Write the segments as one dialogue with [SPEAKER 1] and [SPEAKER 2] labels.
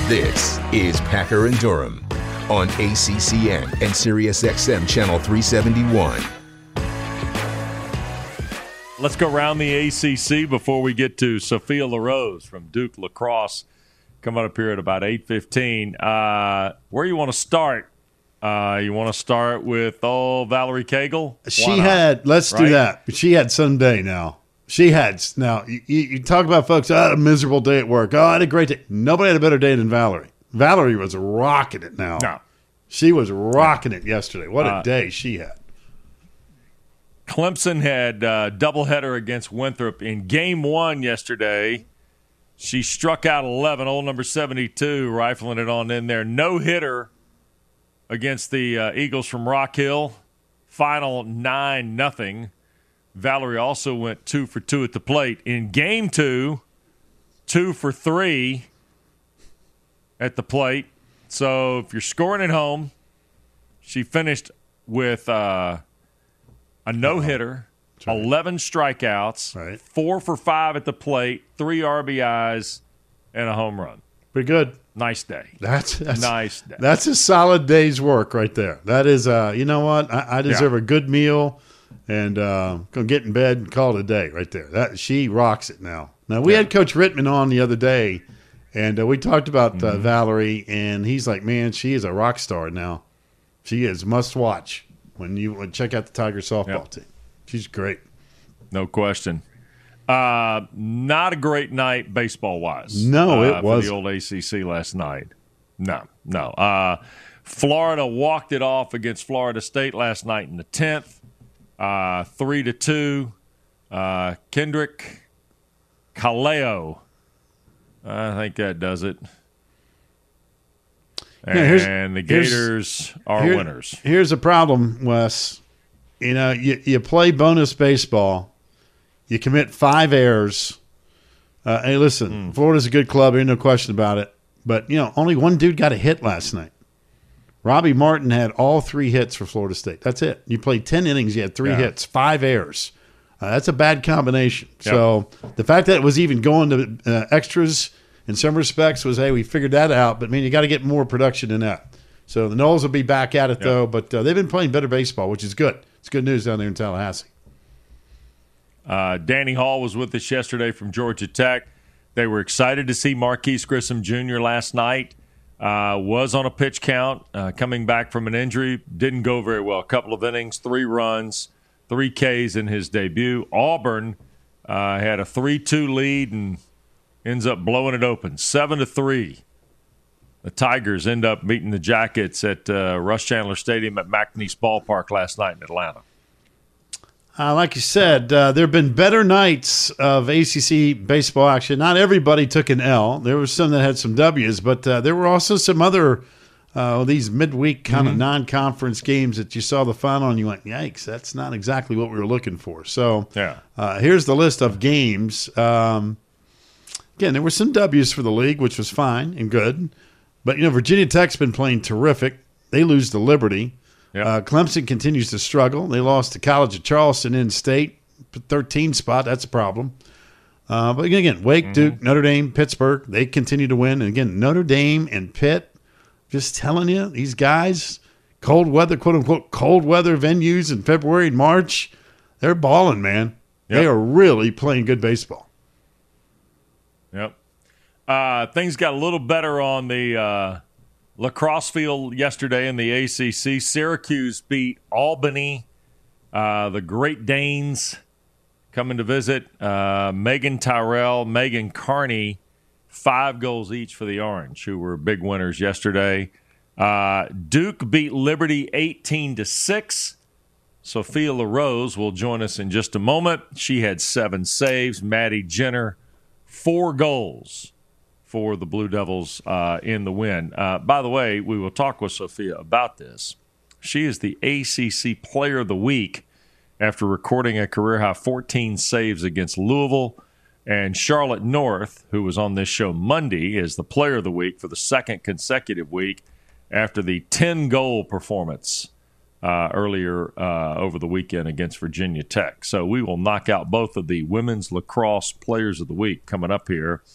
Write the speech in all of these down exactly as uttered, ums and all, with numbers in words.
[SPEAKER 1] This is Packer and Durham on A C C N and Sirius X M Channel three seventy-one.
[SPEAKER 2] Let's go around the A C C before we get to Sophia LaRose from Duke Lacrosse coming up here at about eight fifteen. Uh, where you want to start? Uh, you want to start with, oh, Valerie Cagle?
[SPEAKER 3] She had, let's right? do that. She had Sunday now. She had, now, you, you talk about folks, oh, I had a miserable day at work. Oh, I had a great day. Nobody had a better day than Valerie. Valerie was rocking it now.
[SPEAKER 2] No.
[SPEAKER 3] She was rocking it yesterday. What a
[SPEAKER 2] uh,
[SPEAKER 3] day she had.
[SPEAKER 2] Clemson had a doubleheader against Winthrop. In game one yesterday, she struck out eleven, old number seventy-two, rifling it on in there. No-hitter against the uh, Eagles from Rock Hill. Final nine nothing. Valerie also went two for two at the plate. In game two, two for three at the plate. So if you're scoring at home, she finished with uh, a no-hitter, right. eleven strikeouts,
[SPEAKER 3] right.
[SPEAKER 2] four for five at the plate, three R B Is, and a home run.
[SPEAKER 3] Pretty good.
[SPEAKER 2] Nice day.
[SPEAKER 3] That's, that's
[SPEAKER 2] nice day.
[SPEAKER 3] That's a solid day's work right there. That is, uh, you know what? I, I deserve yeah. a good meal and uh, go get in bed and call it a day right there. That she rocks it now. Now we yeah. had Coach Rittman on the other day, and uh, we talked about uh, mm-hmm. Valerie, and he's like, "Man, she is a rock star now. She is must watch when you when check out the Tiger softball yep. team. She's great,
[SPEAKER 2] no question." Uh, not a great night baseball-wise.
[SPEAKER 3] No,
[SPEAKER 2] uh,
[SPEAKER 3] it was
[SPEAKER 2] for the old A C C last night. No, no. Uh, Florida walked it off against Florida State last night in the tenth, uh, three to two. Uh, Kendrick Kaleo, I think that does it. And
[SPEAKER 3] yeah,
[SPEAKER 2] the Gators are
[SPEAKER 3] here,
[SPEAKER 2] winners.
[SPEAKER 3] Here's a problem, Wes. You know, you, you play bonus baseball. You commit five errors. Uh, hey, listen, mm. Florida's a good club. Ain't no question about it. But, you know, only one dude got a hit last night. Robbie Martin had all three hits for Florida State. That's it. You played ten innings. You had three yeah. hits, five errors. Uh, that's a bad combination. Yep. So the fact that it was even going to uh, extras in some respects was, hey, we figured that out. But, man, you got to get more production than that. So the Noles will be back at it, yep. though. But uh, they've been playing better baseball, which is good. It's good news down there in Tallahassee.
[SPEAKER 2] Uh, Danny Hall was with us yesterday from Georgia Tech. They were excited to see Marquise Grissom Junior last night. Uh, was on a pitch count, uh, coming back from an injury. Didn't go very well. A couple of innings, three runs, three Ks in his debut. Auburn uh, had a three two lead and ends up blowing it open, seven to three. The Tigers end up beating the Jackets at uh, Rush Chandler Stadium at McNeese Ballpark last night in Atlanta.
[SPEAKER 3] Uh, like you said, uh, there have been better nights of A C C baseball action. Not everybody took an L. There were some that had some W's, but uh, there were also some other uh, these midweek kind mm-hmm. of non-conference games that you saw the final and you went, yikes, that's not exactly what we were looking for. So
[SPEAKER 2] yeah.
[SPEAKER 3] uh, here's the list of games. Um, again, there were some W's for the league, which was fine and good. But, you know, Virginia Tech's been playing terrific. They lose to Liberty.
[SPEAKER 2] Yep.
[SPEAKER 3] Uh, Clemson continues to struggle. They lost to College of Charleston in state, thirteen spot. That's a problem. Uh, but again, Wake, mm-hmm. Duke, Notre Dame, Pittsburgh, they continue to win. And again, Notre Dame and Pitt, just telling you, these guys, cold weather, quote unquote, cold weather venues in February and March, they're balling, man. Yep. They are really playing good baseball.
[SPEAKER 2] Yep. Uh, things got a little better on the uh, lacrosse field yesterday in the A C C. Syracuse beat Albany. Uh, the Great Danes coming to visit. Uh, Megan Tyrell, Megan Carney, five goals each for the Orange, who were big winners yesterday. Uh, Duke beat Liberty eighteen to six. Sophia LaRose will join us in just a moment. She had seven saves. Maddie Jenner, four goals for the Blue Devils uh, in the win. Uh, by the way, we will talk with Sophia about this. She is the A C C Player of the Week after recording a career-high fourteen saves against Louisville. And Charlotte North, who was on this show Monday, is the Player of the Week for the second consecutive week after the ten-goal performance uh, earlier uh, over the weekend against Virginia Tech. So we will knock out both of the Women's Lacrosse Players of the Week coming up here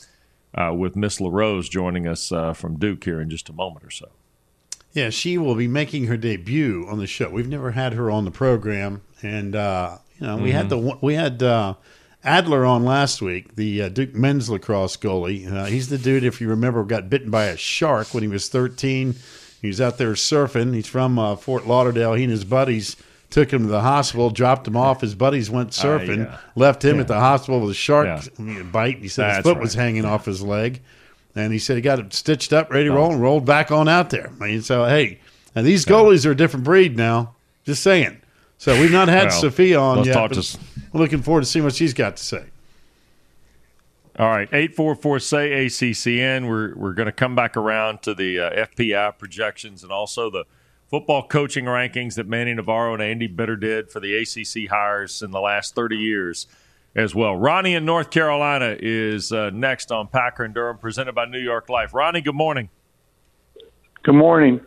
[SPEAKER 2] uh, with Miss LaRose joining us uh, from Duke here in just a moment or so.
[SPEAKER 3] Yeah, she will be making her debut on the show. We've never had her on the program, and uh, you know, we mm-hmm. had the we had uh, Adler on last week, the uh, Duke men's lacrosse goalie. Uh, he's the dude, if you remember, got bitten by a shark when he was thirteen. He was out there surfing. He's from uh, Fort Lauderdale. He and his buddies took him to the hospital, dropped him off. His buddies went surfing, uh, yeah. left him yeah. at the hospital with a shark yeah. bite. He said That's his foot right. was hanging yeah. off his leg. And he said he got it stitched up, ready to roll, and rolled back on out there. I mean, so, hey, and these goalies are a different breed now. Just saying. So we've not had well, Sophia on yet, but to... we're looking forward to seeing what she's got to say.
[SPEAKER 2] All right, eight four four, S A Y, A C C N. We're, we're going to come back around to the uh, F P I projections and also the football coaching rankings that Manny Navarro and Andy Bitter did for the A C C hires in the last thirty years. As well. Ronnie in North Carolina is uh, next on Packer and Durham, presented by New York Life. Ronnie, good morning.
[SPEAKER 4] Good morning.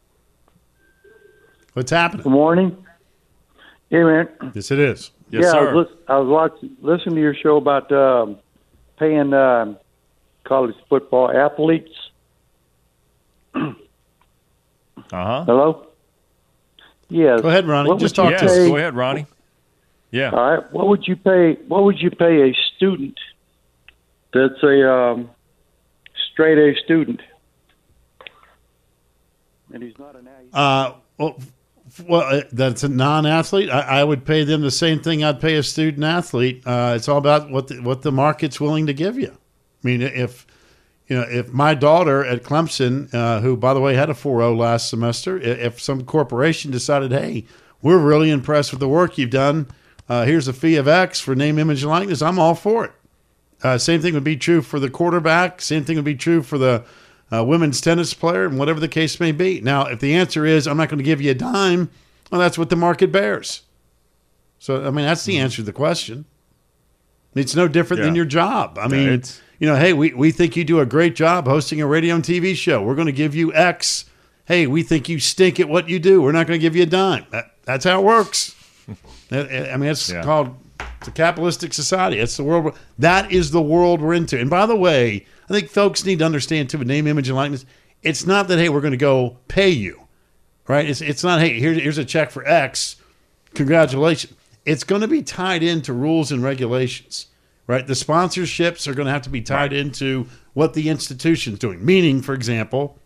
[SPEAKER 3] What's happening?
[SPEAKER 4] Good morning. Hey, man.
[SPEAKER 3] Yes, it is.
[SPEAKER 2] Yes,
[SPEAKER 4] yeah,
[SPEAKER 2] sir.
[SPEAKER 4] I was, I was watching, listening to your show about um, paying uh, college football athletes.
[SPEAKER 2] uh-huh.
[SPEAKER 4] Hello? Yes.
[SPEAKER 3] Go ahead, Ronnie.
[SPEAKER 4] What
[SPEAKER 3] Just talk
[SPEAKER 2] yes,
[SPEAKER 3] to us.
[SPEAKER 2] Go ahead, Ronnie. Yeah.
[SPEAKER 4] All right. What would you pay? What would you pay a student that's a um, straight A student, and he's not an athlete?
[SPEAKER 3] Uh, well, well, that's a non-athlete. I, I would pay them the same thing I'd pay a student athlete. Uh, it's all about what the, what the market's willing to give you. I mean, if you know, if my daughter at Clemson, uh, who by the way had a four oh last semester, if some corporation decided, hey, we're really impressed with the work you've done. Uh, here's a fee of X for name, image, and likeness. I'm all for it. Uh, same thing would be true for the quarterback. Same thing would be true for the uh, women's tennis player, and whatever the case may be. Now, if the answer is I'm not going to give you a dime, well, that's what the market bears. So, I mean, that's the answer to the question. It's no different yeah. than your job. I mean, it's, you know, hey, we, we think you do a great job hosting a radio and T V show. We're going to give you X. Hey, we think you stink at what you do. We're not going to give you a dime. That, that's how it works. I mean, it's yeah. called it's a capitalistic society. It's the world. That is the world we're into. And by the way, I think folks need to understand too, with name, image, and likeness, it's not that, hey, we're going to go pay you, right? It's it's not, hey, here, here's a check for X. Congratulations. It's going to be tied into rules and regulations, right? The sponsorships are going to have to be tied right. into what the institution's doing. Meaning, for example,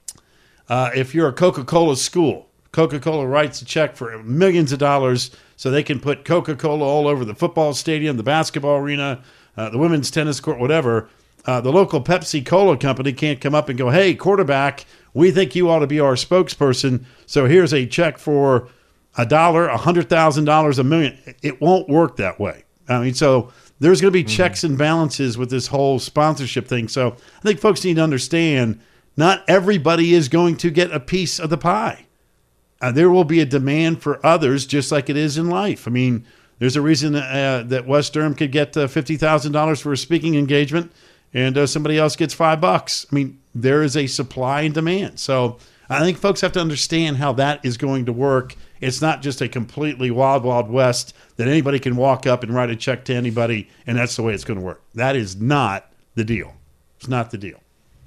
[SPEAKER 3] uh, if you're a Coca-Cola school, Coca-Cola writes a check for millions of dollars so they can put Coca-Cola all over the football stadium, the basketball arena, uh, the women's tennis court, whatever. Uh, the local Pepsi Cola company can't come up and go, hey, quarterback, we think you ought to be our spokesperson, so here's a check for a dollar, a hundred thousand dollars, a million. It won't work that way. I mean, so there's going to be mm-hmm. checks and balances with this whole sponsorship thing. So I think folks need to understand not everybody is going to get a piece of the pie. Uh, there will be a demand for others, just like it is in life. I mean, there's a reason uh, that West Durham could get uh, fifty thousand dollars for a speaking engagement, and uh, somebody else gets five bucks. I mean, there is a supply and demand. So I think folks have to understand how that is going to work. It's not just a completely wild, wild west that anybody can walk up and write a check to anybody, and that's the way it's going to work. That is not the deal. It's not the deal.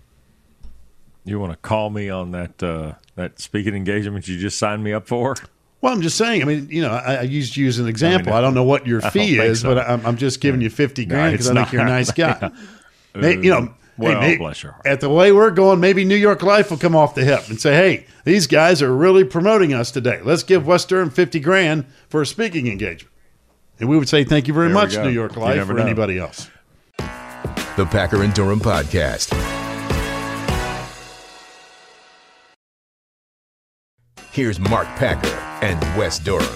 [SPEAKER 2] You want to call me on that uh, that speaking engagement you just signed me up for?
[SPEAKER 3] Well, I'm just saying. I mean, you know, I, I used you as an example. I, mean, I don't know what your fee is, so. but I'm, I'm just giving you fifty grand because no, I think you're a nice guy. Maybe, you know,
[SPEAKER 2] well,
[SPEAKER 3] hey, maybe,
[SPEAKER 2] bless your heart.
[SPEAKER 3] At the way we're going, maybe New York Life will come off the hip and say, "Hey, these guys are really promoting us today. Let's give West Durham fifty grand for a speaking engagement." And we would say, "Thank you very
[SPEAKER 2] there
[SPEAKER 3] much, New York Life," or know. Anybody else.
[SPEAKER 1] The Packer and Durham Podcast. Here's Mark Packer and Wes Durham.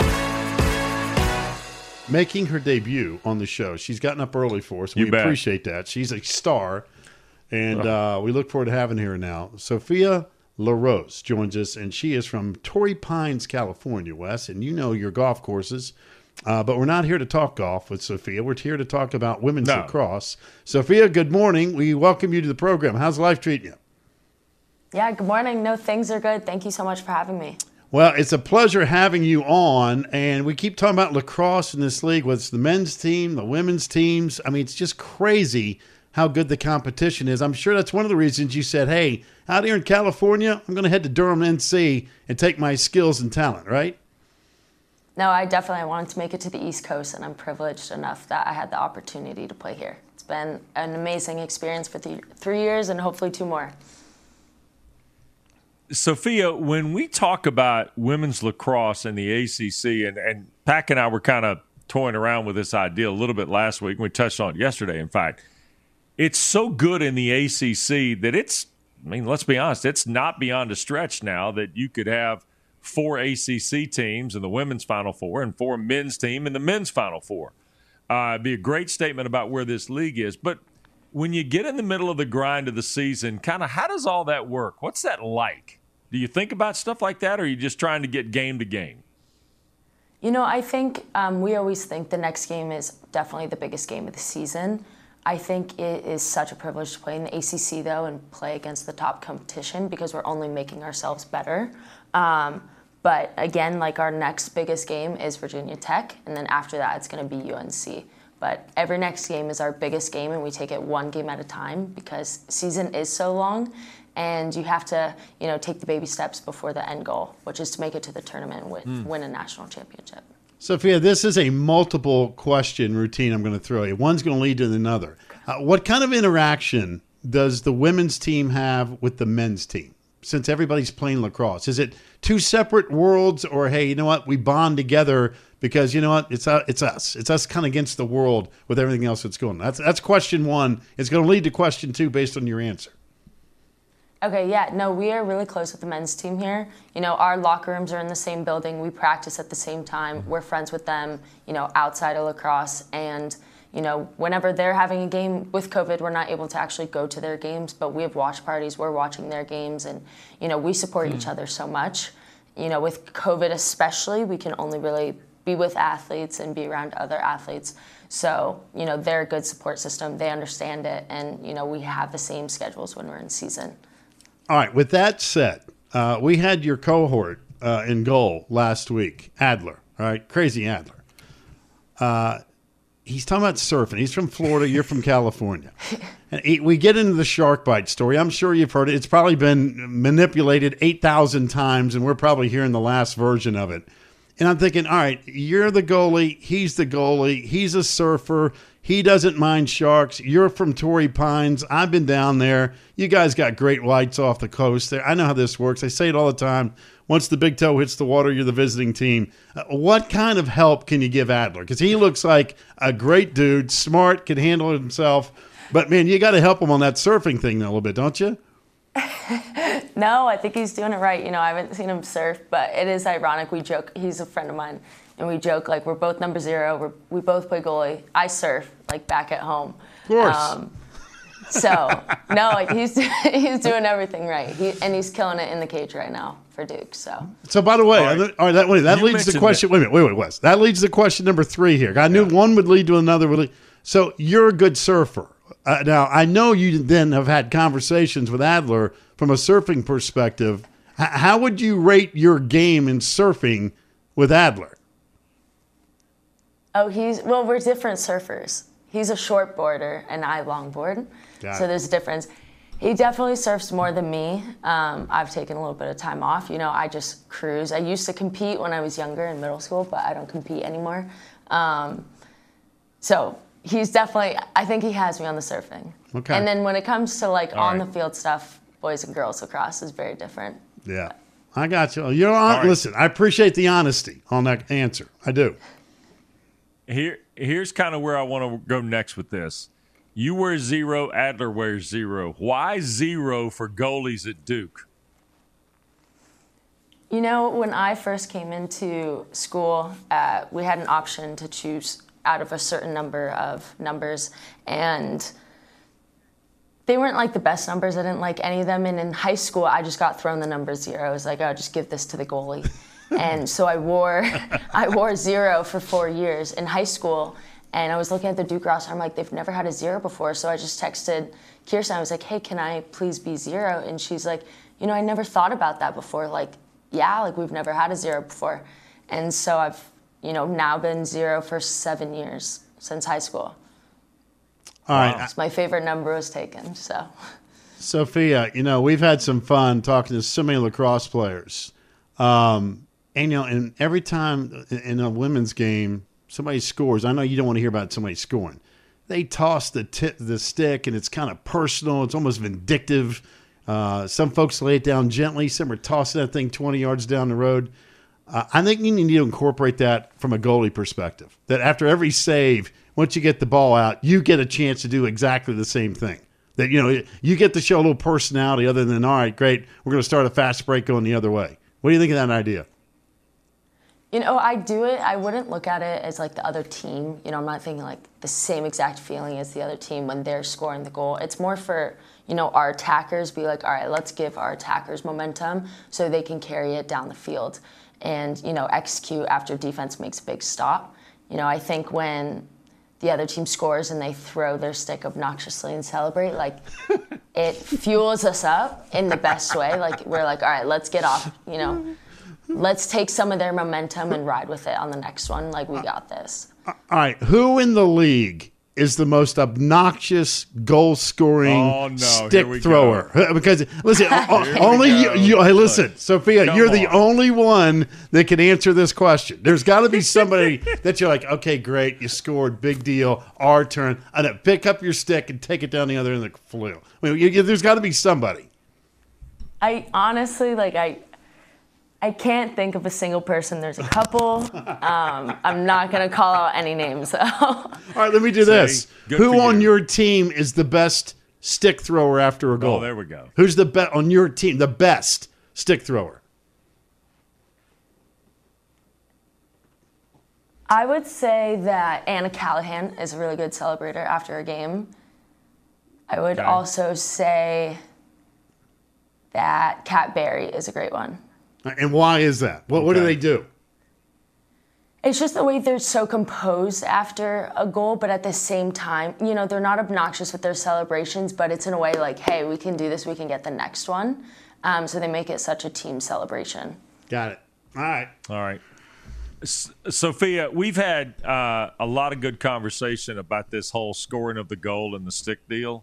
[SPEAKER 3] Making her debut on the show. She's gotten up early for us.
[SPEAKER 2] You
[SPEAKER 3] we
[SPEAKER 2] bet.
[SPEAKER 3] appreciate that. She's a star, and uh, we look forward to having her now. Sophia LaRose joins us, and she is from Torrey Pines, California, Wes, and you know your golf courses. Uh, but we're not here to talk golf with Sophia. We're here to talk about women's no. lacrosse. Sophia, good morning. We welcome you to the program. How's life treating you?
[SPEAKER 5] Yeah, good morning. No, things are good. Thank you so much for having me.
[SPEAKER 3] Well, it's a pleasure having you on, and we keep talking about lacrosse in this league, whether it's the men's team, the women's teams. I mean, it's just crazy how good the competition is. I'm sure that's one of the reasons you said, hey, out here in California, I'm going to head to Durham N C and take my skills and talent, right?
[SPEAKER 5] No, I definitely wanted to make it to the East Coast, and I'm privileged enough that I had the opportunity to play here. It's been an amazing experience for th- three years and hopefully two more.
[SPEAKER 2] Sophia, when we talk about women's lacrosse in the A C C, and, and Pack and I were kind of toying around with this idea a little bit last week, and we touched on it yesterday, in fact, it's so good in the A C C that it's, I mean, let's be honest, it's not beyond a stretch now that you could have four A C C teams in the women's Final Four and four men's team in the men's Final Four. Uh, it'd be a great statement about where this league is. But when you get in the middle of the grind of the season, kind of how does all that work? What's that like? Do you think about stuff like that, or are you just trying to get game to game?
[SPEAKER 5] You know, I think um, we always think the next game is definitely the biggest game of the season. I think it is such a privilege to play in the A C C, though, and play against the top competition because we're only making ourselves better. Um, but again, like our next biggest game is Virginia Tech, and then after that, it's going to be U N C. But every next game is our biggest game, and we take it one game at a time because season is so long, and you have to, you know, take the baby steps before the end goal, which is to make it to the tournament and mm. win a national championship.
[SPEAKER 3] Sophia, this is a multiple question routine I'm going to throw you. One's going to lead to another. Uh, what kind of interaction does the women's team have with the men's team since everybody's playing lacrosse? Is it two separate worlds, or, hey, you know what, we bond together because, you know what, it's uh, it's us. It's us kind of against the world with everything else that's going on. That's, that's question one. It's going to lead to question two based on your answer.
[SPEAKER 5] Okay, yeah, no, we are really close with the men's team here. You know, our locker rooms are in the same building. We practice at the same time. We're friends with them, you know, outside of lacrosse. And, you know, whenever they're having a game with COVID, we're not able to actually go to their games, but we have watch parties. We're watching their games, and, you know, we support mm. each other so much. You know, with COVID especially, we can only really be with athletes and be around other athletes. So, you know, they're a good support system. They understand it, and, you know, we have the same schedules when we're in season.
[SPEAKER 3] All right. With that said, uh, we had your cohort uh, in goal last week, Adler. All right, crazy Adler. Uh, he's talking about surfing. He's from Florida. You're from California. And he, we get into the shark bite story. I'm sure you've heard it. It's probably been manipulated eight thousand times, and we're probably hearing the last version of it. And I'm thinking, all right, you're the goalie. He's the goalie. He's a surfer. He doesn't mind sharks. You're from Torrey Pines. I've been down there. You guys got great whites off the coast there. I know how this works. I say it all the time. Once the big toe hits the water, you're the visiting team. Uh, what kind of help can you give Adler? Because he looks like a great dude, smart, can handle it himself. But, man, you got to help him on that surfing thing a little bit, don't you?
[SPEAKER 5] No, I think he's doing it right. You know, I haven't seen him surf, but it is ironic. We joke. He's a friend of mine. And we joke, like, we're both number zero. We're, we both play goalie. I surf, like, back at home.
[SPEAKER 3] Of course.
[SPEAKER 5] Um, so, no, like, he's he's doing everything right. He, and he's killing it in the cage right now for Duke. So,
[SPEAKER 3] so by the way, all right, all right that, wait, that
[SPEAKER 2] you
[SPEAKER 3] leads to question. It. Wait a minute. Wait, wait, Wes. That leads to question number three here. I knew yeah. one would lead to another. Would lead. So you're a good surfer. Uh, now, I know you then have had conversations with Adler from a surfing perspective. H- how would you rate your game in surfing with Adler?
[SPEAKER 5] Oh, he's, well, we're different surfers. He's a short boarder and I longboard. Got so it. There's a difference. He definitely surfs more than me. Um, I've taken a little bit of time off. You know, I just cruise. I used to compete when I was younger in middle school, but I don't compete anymore. Um, so he's definitely, I think he has me on the surfing.
[SPEAKER 3] Okay.
[SPEAKER 5] And then when it comes to like
[SPEAKER 2] All
[SPEAKER 5] on
[SPEAKER 2] right.
[SPEAKER 5] the field stuff, boys and girls lacrosse is very different.
[SPEAKER 3] Yeah. I got you. You're on. Right. Listen, I appreciate the honesty on that answer. I do.
[SPEAKER 2] Here, here's kind of where I want to go next with this. You wear zero, Adler wears zero. Why zero for goalies at Duke?
[SPEAKER 5] You know, when I first came into school, uh, we had an option to choose out of a certain number of numbers, and they weren't like the best numbers. I didn't like any of them. And in high school, I just got thrown the number zero. I was like, oh, just give this to the goalie. And so I wore I wore zero for four years in high school. And I was looking at the Duke roster. I'm like, they've never had a zero before. So I just texted Kirsten. I was like, hey, can I please be zero? And she's like, you know, I never thought about that before. Like, yeah, like we've never had a zero before. And so I've, you know, now been zero for seven years since high school.
[SPEAKER 3] All
[SPEAKER 2] Wow.
[SPEAKER 3] right,
[SPEAKER 5] It's my favorite number was taken. So,
[SPEAKER 3] Sophia, you know, we've had some fun talking to so many lacrosse players. Um, and, you know, and every time in a women's game, somebody scores, I know you don't want to hear about somebody scoring. They toss the tip, the stick, and it's kind of personal. It's almost vindictive. Uh, some folks lay it down gently. Some are tossing that thing twenty yards down the road. Uh, I think you need to incorporate that from a goalie perspective, that after every save, once you get the ball out, you get a chance to do exactly the same thing. That, you know, you get to show a little personality other than, all right, great, we're going to start a fast break going the other way. What do you think of that idea?
[SPEAKER 5] you know, I do it. I wouldn't look at it as like the other team. You know, I'm not thinking like the same exact feeling as the other team when they're scoring the goal. It's more for, you know, our attackers be like, all right, let's give our attackers momentum so they can carry it down the field and, you know, execute after defense makes a big stop. You know, I think when the other team scores and they throw their stick obnoxiously and celebrate, like it fuels us up in the best way. Like we're like, all right, let's get off, you know, let's take some of their momentum and ride with it on the next one. Like we got this.
[SPEAKER 3] All right, who in the league is the most obnoxious goal-scoring
[SPEAKER 2] Oh, no.
[SPEAKER 3] stick
[SPEAKER 2] Here we
[SPEAKER 3] thrower? Because listen, o-
[SPEAKER 2] Here we
[SPEAKER 3] only
[SPEAKER 2] go.
[SPEAKER 3] you, you. Hey, listen, Sophia,
[SPEAKER 2] Come
[SPEAKER 3] you're the
[SPEAKER 2] on.
[SPEAKER 3] only one that can answer this question. There's got to be somebody that you're like, okay, great, you scored, big deal, our turn. And then pick up your stick and take it down the other end of the flu. I mean, you, you, there's got to be somebody.
[SPEAKER 5] I honestly, like, I I can't think of a single person. There's a couple. Um, I'm not going to call out any names, though.
[SPEAKER 3] All right, let me do this.
[SPEAKER 2] good
[SPEAKER 3] Who
[SPEAKER 2] for
[SPEAKER 3] on
[SPEAKER 2] you.
[SPEAKER 3] your team is the best stick thrower after a goal?
[SPEAKER 2] Oh, there we go.
[SPEAKER 3] Who's the best on your team? The best stick thrower?
[SPEAKER 5] I would say that Anna Callahan is a really good celebrator after a game. I would
[SPEAKER 2] Okay.
[SPEAKER 5] also say that Kat Berry is a great one.
[SPEAKER 3] And why is that? What, what do
[SPEAKER 2] Okay.
[SPEAKER 3] they do?
[SPEAKER 5] It's just the way they're so composed after a goal, but at the same time, you know, they're not obnoxious with their celebrations, but it's in a way like, hey, we can do this, we can get the next one. Um, so they make it such a team celebration.
[SPEAKER 3] Got it. All right.
[SPEAKER 2] All right. S- Sophia, we've had uh, a lot of good conversation about this whole scoring of the goal and the stick deal.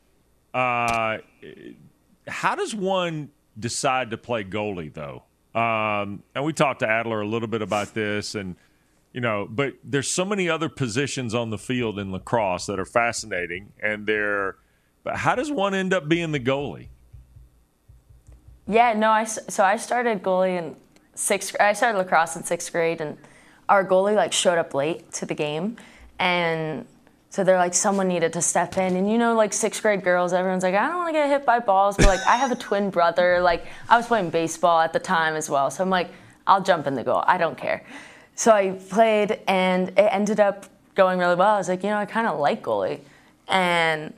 [SPEAKER 2] Uh, how does one decide to play goalie, though? Um, and we talked to Adler a little bit about this, and you know, but there's so many other positions on the field in lacrosse that are fascinating, and they're. But how does one end up being the goalie?
[SPEAKER 5] Yeah, no, I, s- so I started goalie in sixth I started lacrosse in sixth grade, and our goalie like showed up late to the game. And so they're like, someone needed to step in. And you know, like sixth grade girls, everyone's like, I don't want to get hit by balls. But like, I have a twin brother. Like, I was playing baseball at the time as well. So I'm like, I'll jump in the goal. I don't care. So I played, and it ended up going really well. I was like, you know, I kind of like goalie. And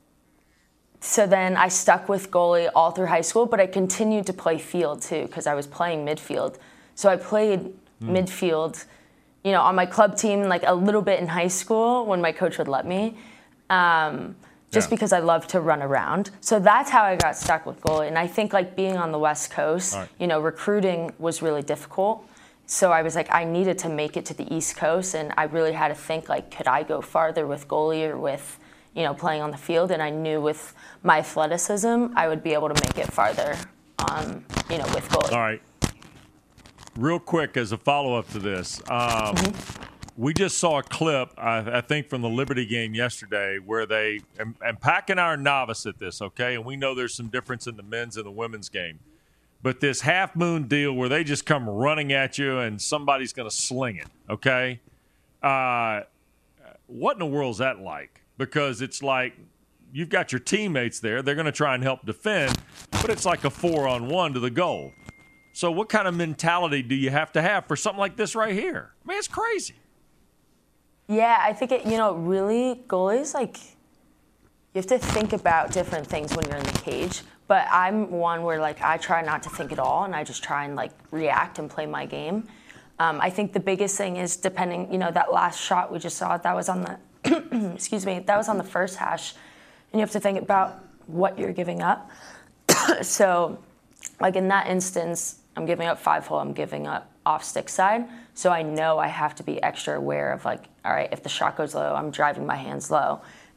[SPEAKER 5] so then I stuck with goalie all through high school, but I continued to play field too because I was playing midfield. So I played midfield, you know, on my club team, like a little bit in high school when my coach would let me, um, just
[SPEAKER 2] Yeah.
[SPEAKER 5] because I love to run around. So that's how I got stuck with goalie. And I think like being on the West Coast,
[SPEAKER 2] All right.
[SPEAKER 5] you know, recruiting was really difficult. So I was like, I needed to make it to the East Coast, and I really had to think like, could I go farther with goalie or with, you know, playing on the field? And I knew with my athleticism, I would be able to make it farther, um, you know, with goalie.
[SPEAKER 2] All right. Real quick, as a follow-up to this, um, we just saw a clip, I, I think, from the Liberty game yesterday where they, and, and Pack and I are novice at this, okay? And we know there's some difference in the men's and the women's game. But this half-moon deal where they just come running at you and somebody's going to sling it, okay? Uh, what in the world is that like? Because it's like you've got your teammates there. They're going to try and help defend, but it's like a four-on-one to the goal. So what kind of mentality do you have to have for something like this right here? I mean, it's crazy.
[SPEAKER 5] Yeah, I think it, you know, really, goalies, like, you have to think about different things when you're in the cage. But I'm one where, like, I try not to think at all, and I just try and, like, react and play my game. Um, I think the biggest thing is depending, you know, that last shot we just saw, that was on the, excuse me, that was on the first hash. And you have to think about what you're giving up. So, like, in that instance, I'm giving up five hole, I'm giving up off stick side. So I know I have to be extra aware of like, all right, if the shot goes low, I'm driving my hands low. If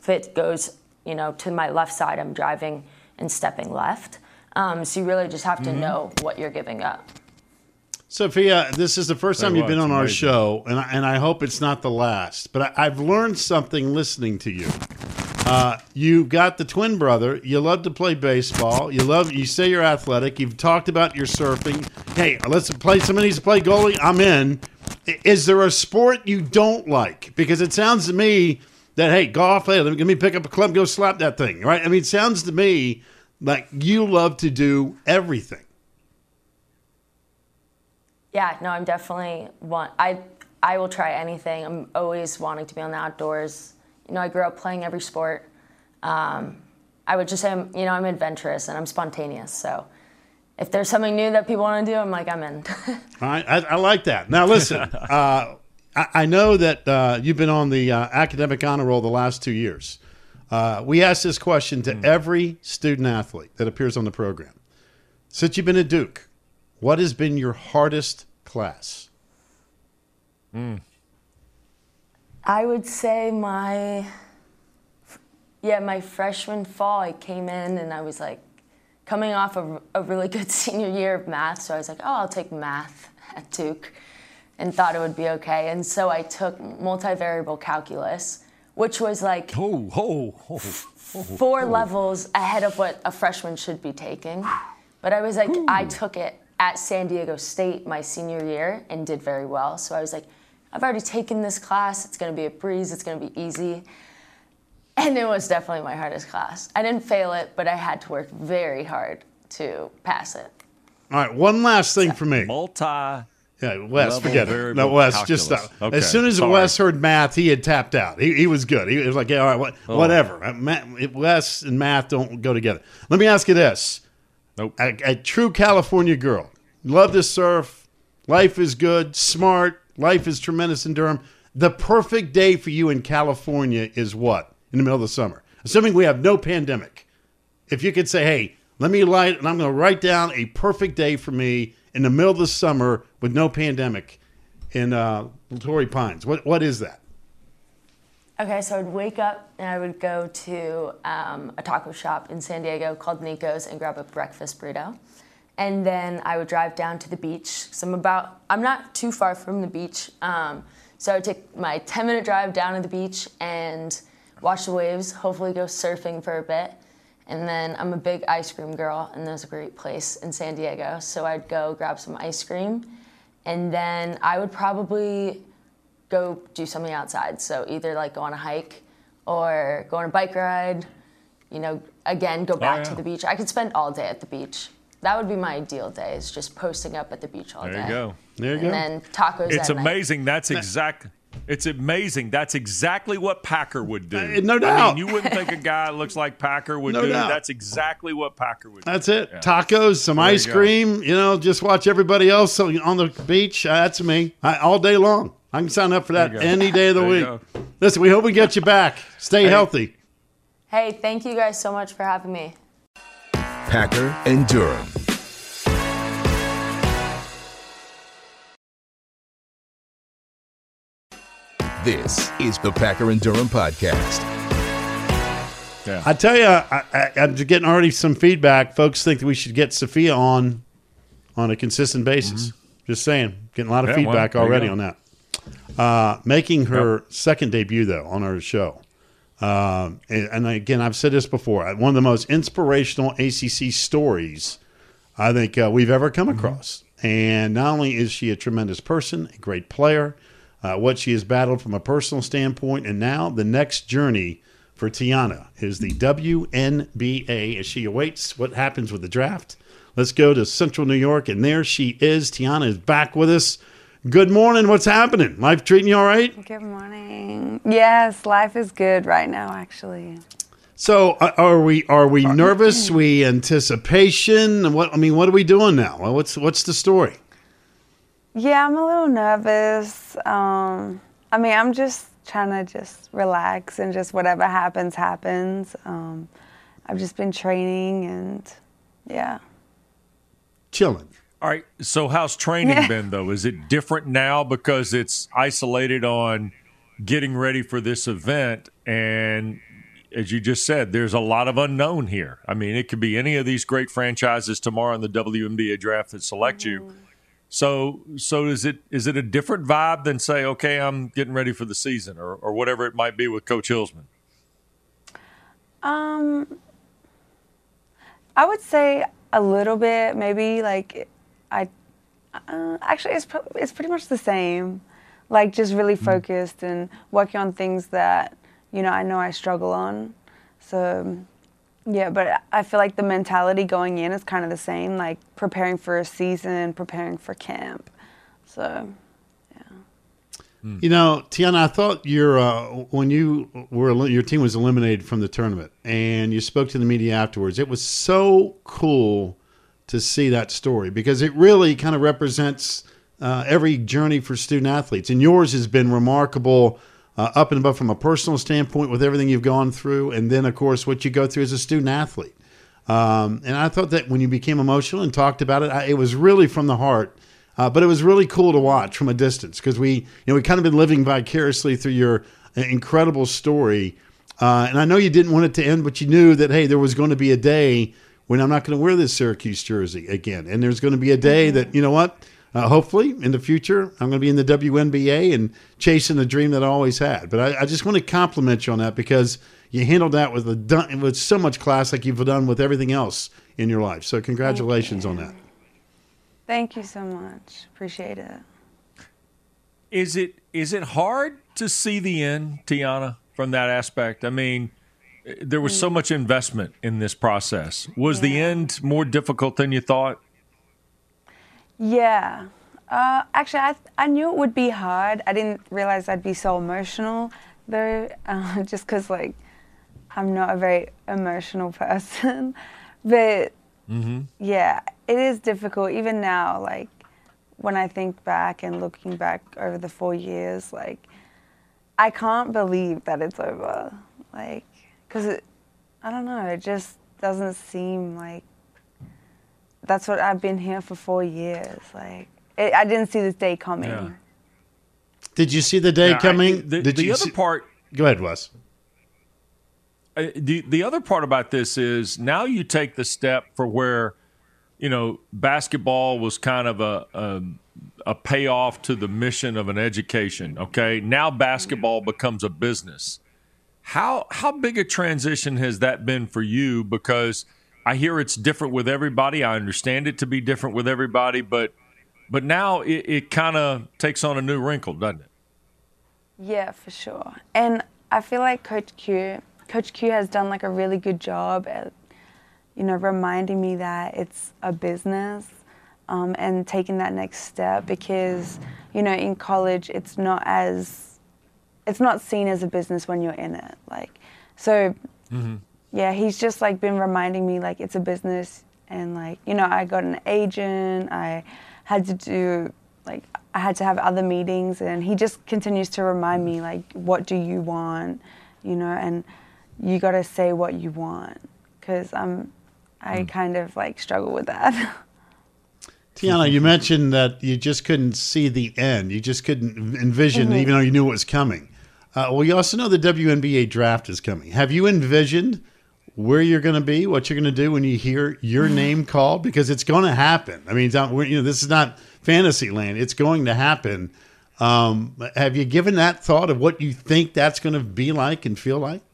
[SPEAKER 5] if it goes, you know, to my left side, I'm driving and stepping left. Um, so you really just have to mm-hmm. know what you're giving up.
[SPEAKER 3] Sophia, this is the first time
[SPEAKER 2] Very
[SPEAKER 3] you've been
[SPEAKER 2] well,
[SPEAKER 3] on our
[SPEAKER 2] amazing.
[SPEAKER 3] show, and I, and I hope it's not the last. But I, I've learned something listening to you. Uh, you've got the twin brother. You love to play baseball. You love. You say you're athletic. You've talked about your surfing. Hey, let's play. Somebody needs to play goalie. I'm in. Is there a sport you don't like? Because it sounds to me that, hey, golf. Hey, let me pick up a club, go slap that thing. Right? I mean, it sounds to me like you love to do everything.
[SPEAKER 5] Yeah, no, I'm definitely want. I I will try anything. I'm always wanting to be on the outdoors. You know, I grew up playing every sport. Um, I would just say, I'm, you know, I'm adventurous and I'm spontaneous. So if there's something new that people want to do, I'm like, I'm in.
[SPEAKER 3] All right, I, I like that. Now, listen, uh, I, I know that uh, you've been on the uh, academic honor roll the last two years. Uh, we ask this question to mm. every student athlete that appears on the program. Since you've been at Duke, what has been your hardest class?
[SPEAKER 2] Mm.
[SPEAKER 5] I would say my, yeah, my freshman fall, I came in and I was like coming off a, a really good senior year of math. So I was like, oh, I'll take math at Duke and thought it would be okay. And so I took multivariable calculus, which was like
[SPEAKER 2] oh, oh, oh, oh,
[SPEAKER 5] four
[SPEAKER 2] oh.
[SPEAKER 5] levels ahead of what a freshman should be taking. But I was like, Ooh. I took it at San Diego State my senior year and did very well. So I was like, I've already taken this class. It's going to be a breeze. It's going to be easy. And it was definitely my hardest class. I didn't fail it, but I had to work very hard to pass it.
[SPEAKER 3] All right, one last thing for me.
[SPEAKER 2] Multi.
[SPEAKER 3] Yeah, Wes, forget it. No, Wes,
[SPEAKER 2] calculus.
[SPEAKER 3] just stop.
[SPEAKER 2] Okay,
[SPEAKER 3] as soon as
[SPEAKER 2] sorry.
[SPEAKER 3] Wes heard math, he had tapped out. He, he was good. He was like, yeah, all right, what,
[SPEAKER 2] oh.
[SPEAKER 3] whatever. Math, Wes and math don't go together. Let me ask you this.
[SPEAKER 2] Nope.
[SPEAKER 3] A, a true California girl. Love to surf. Life is good. Smart. Life is tremendous in Durham. The perfect day for you in California is what? In the middle of the summer. Assuming we have no pandemic. If you could say, hey, let me light, and I'm going to write down a perfect day for me in the middle of the summer with no pandemic in uh, Torrey Pines. What What is that?
[SPEAKER 5] Okay, so I'd wake up and I would go to um, a taco shop in San Diego called Nico's and grab a breakfast burrito. And then I would drive down to the beach. So I'm about, I'm not too far from the beach. Um, so I would take my ten minute drive down to the beach and watch the waves, hopefully go surfing for a bit. And then I'm a big ice cream girl, and there's a great place in San Diego. So I'd go grab some ice cream. And then I would probably go do something outside. So either like go on a hike or go on a bike ride, you know, again, go back
[SPEAKER 2] oh, yeah.
[SPEAKER 5] to the beach. I could spend all day at the beach. That would be my ideal day, is just posting up at the beach all
[SPEAKER 2] there
[SPEAKER 5] day.
[SPEAKER 2] You go.
[SPEAKER 3] There you
[SPEAKER 5] and
[SPEAKER 3] go.
[SPEAKER 5] And then tacos
[SPEAKER 2] It's
[SPEAKER 5] at
[SPEAKER 2] amazing.
[SPEAKER 5] night.
[SPEAKER 2] That's exact. It's amazing. That's exactly what Packer would do.
[SPEAKER 3] Uh, no doubt.
[SPEAKER 2] I mean, you wouldn't think a guy that looks like Packer would
[SPEAKER 3] No
[SPEAKER 2] do.
[SPEAKER 3] doubt.
[SPEAKER 2] That's exactly what Packer would do.
[SPEAKER 3] That's it.
[SPEAKER 2] Yeah.
[SPEAKER 3] Tacos, some
[SPEAKER 2] There you
[SPEAKER 3] ice
[SPEAKER 2] go.
[SPEAKER 3] cream. You know, just watch everybody else on the beach. Uh, that's me. I, all day long. I can sign up for that
[SPEAKER 2] There you go.
[SPEAKER 3] any day of the
[SPEAKER 2] There you
[SPEAKER 3] week.
[SPEAKER 2] go.
[SPEAKER 3] Listen, we hope we get you back. Stay
[SPEAKER 2] Hey.
[SPEAKER 3] healthy.
[SPEAKER 5] Hey, thank you guys so much for having me.
[SPEAKER 1] Packer and Durham. This is the Packer and Durham podcast.
[SPEAKER 2] Yeah.
[SPEAKER 3] I tell you, I, I, I'm just getting already some feedback. Folks think that we should get Sophia on on a consistent basis. Mm-hmm. Just saying, getting a lot of
[SPEAKER 2] Yeah,
[SPEAKER 3] feedback
[SPEAKER 2] well, there
[SPEAKER 3] already
[SPEAKER 2] you
[SPEAKER 3] on
[SPEAKER 2] go.
[SPEAKER 3] that. Uh, making her
[SPEAKER 2] Yep.
[SPEAKER 3] second debut, though, on our show. Um, and, and again, I've said this before. One of the most inspirational A C C stories I think uh, we've ever come across. And not only is she a tremendous person, a great player, uh, what she has battled from a personal standpoint, and now the next journey for Tiana is the W N B A as she awaits what happens with the draft. Let's go to Central New York, and there she is. Tiana is back with us. Good morning. What's happening? Life treating you all right?
[SPEAKER 6] Good morning. Yes, life is good right now, actually.
[SPEAKER 3] So, uh, are we are we nervous? We anticipation? What I mean, what are we doing now? Well, What's what's the story?
[SPEAKER 6] Yeah, I'm a little nervous. Um, I mean, I'm just trying to just relax and just whatever happens, happens. Um, I've just been training and, yeah.
[SPEAKER 3] Chilling.
[SPEAKER 2] All right. So how's training
[SPEAKER 6] Yeah.
[SPEAKER 2] been, though? Is it different now because it's isolated on getting ready for this event? And as you just said, there's a lot of unknown here. I mean, it could be any of these great franchises tomorrow in the W N B A draft that select mm-hmm. you. So, so is it is it a different vibe than say, okay, I'm getting ready for the season, or or whatever it might be with Coach Hillsman?
[SPEAKER 6] Um, I would say a little bit, maybe. Like, I uh, actually it's it's pretty much the same. Like, just really focused mm-hmm. and working on things that, you know, I know I struggle on. So, yeah, but I feel like the mentality going in is kind of the same, like preparing for a season, preparing for camp. So, yeah.
[SPEAKER 3] You know, Tiana, I thought your uh, when you were your team was eliminated from the tournament and you spoke to the media afterwards, it was so cool to see that story because it really kind of represents uh, every journey for student athletes. And yours has been remarkable uh, up and above from a personal standpoint with everything you've gone through. And then, of course, what you go through as a student athlete. Um, and I thought that when you became emotional and talked about it, I, it was really from the heart. Uh, but it was really cool to watch from a distance because we, you know, we kind of been living vicariously through your incredible story. Uh, and I know you didn't want it to end, but you knew that, hey, there was going to be a day when I'm not going to wear this Syracuse jersey again. And there's going to be a day that, you know what, uh, hopefully in the future, I'm going to be in the W N B A and chasing the dream that I always had. But I, I just want to compliment you on that because you handled that with, a, with so much class like you've done with everything else in your life. So congratulations on that.
[SPEAKER 6] Thank you so much. Appreciate it.
[SPEAKER 2] Is it is it hard to see the end, Tiana, from that aspect? I mean, there was so much investment in this process. Was yeah. the end more difficult than you thought?
[SPEAKER 6] Yeah. Uh, actually, I I knew it would be hard. I didn't realize I'd be so emotional, though, uh, just because, like, I'm not a very emotional person. But, mm-hmm. yeah, it is difficult. Even now, like, when I think back and looking back over the four years, like, I can't believe that it's over. Like, because, I don't know, it just doesn't seem like that's what I've been here for four years. Like, it, I didn't see this day coming.
[SPEAKER 3] Yeah. Did you see the day yeah, coming?
[SPEAKER 2] I, the
[SPEAKER 3] Did
[SPEAKER 2] the
[SPEAKER 3] you
[SPEAKER 2] other
[SPEAKER 3] see...
[SPEAKER 2] part...
[SPEAKER 3] Go ahead, Wes.
[SPEAKER 2] Uh, the, the other part about this is now you take the step for where, you know, basketball was kind of a, a, a payoff to the mission of an education, okay? Now basketball becomes a business. How how big a transition has that been for you? Because I hear it's different with everybody. I understand it to be different with everybody, but but now it, it kind of takes on a new wrinkle, doesn't it?
[SPEAKER 6] Yeah, for sure. And I feel like Coach Q, Coach Q has done like a really good job at, you know, reminding me that it's a business um, and taking that next step because, you know, in college it's not as it's not seen as a business when you're in it. Like, so, mm-hmm. yeah, he's just, like, been reminding me, like, it's a business. And, like, you know, I got an agent. I had to do, like, I had to have other meetings. And he just continues to remind me, like, what do you want? You know, and you got to say what you want. Because I'm, I mm. kind of, like, struggle with that.
[SPEAKER 3] Tiana, you mentioned that you just couldn't see the end. You just couldn't envision, mm-hmm. even though you knew it was coming. Uh, well, you also know the W N B A draft is coming. Have you envisioned where you're going to be, what you're going to do when you hear your name called? Because it's going to happen. I mean, it's not, you know, this is not fantasy land. It's going to happen. Um, have you given that thought of what you think that's going to be like and feel like?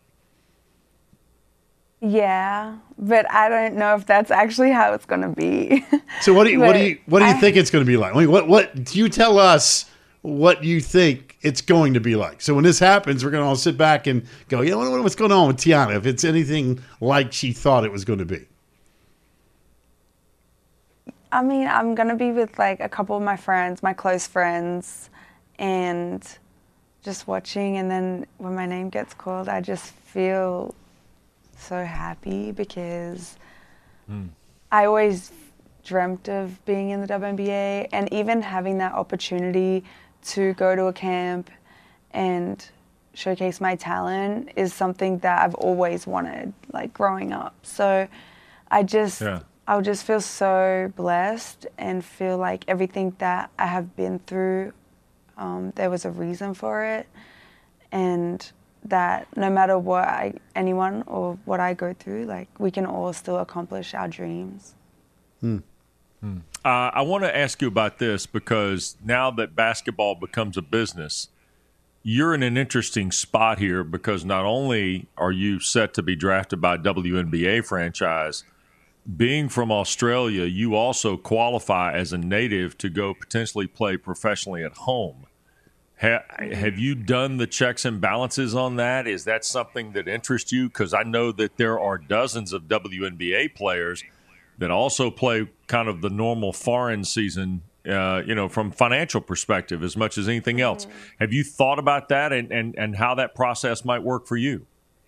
[SPEAKER 6] Yeah, but I don't know if that's actually how it's going to be.
[SPEAKER 3] So what do you what do you what do you I, think it's going to be like? I mean, what what do you tell us what you think it's going to be like? So when this happens, we're going to all sit back and go, you know, what's going on with Tiana? If it's anything like she thought it was going to be.
[SPEAKER 6] I mean, I'm going to be with like a couple of my friends, my close friends, and just watching. And then when my name gets called, I just feel so happy because mm. I always dreamt of being in the W N B A, and even having that opportunity to go to a camp and showcase my talent is something that I've always wanted, like growing up. So I just, yeah. I'll just feel so blessed and feel like everything that I have been through, um, there was a reason for it. And that no matter what I, anyone or what I go through, like we can all still accomplish our dreams.
[SPEAKER 3] Hmm.
[SPEAKER 2] Hmm. Uh, I want to ask you about this because now that basketball becomes a business, you're in an interesting spot here because not only are you set to be drafted by a W N B A franchise, being from Australia, you also qualify as a native to go potentially play professionally at home. Ha- have you done the checks and balances on that? Is that something that interests you? Because I know that there are dozens of W N B A players that also play kind of the normal foreign season, uh, you know, from financial perspective as much as anything else. Mm. Have you thought about that and, and, and how that process might work for you?